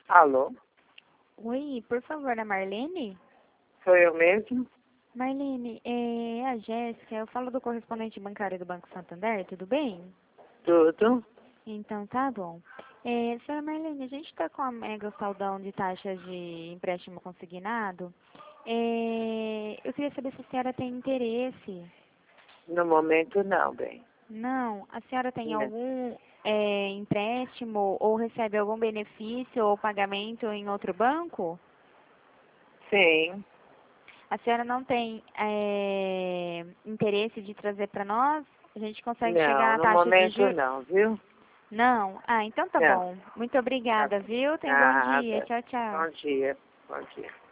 Alô? Oi, por favor, a Marlene? Sou eu mesmo? Marlene, é a Jéssica, eu falo do correspondente bancário do Banco Santander, tudo bem? Tudo? Então tá bom. Senhora Marlene, a gente está com a mega saldão de taxas de empréstimo consignado. Eu queria saber se a senhora tem interesse. No momento não, bem. Não, a senhora tem Né? algum empréstimo ou recebe algum benefício ou pagamento em outro banco? Sim. A senhora não tem interesse de trazer para nós? A gente consegue chegar Não, na no taxa de momento juros? não, viu? Não? Ah, então tá Não. bom. Muito Tá obrigada, bem. viu? Tenha um bom dia. Nada. Tchau, tchau. Bom dia. Bom dia.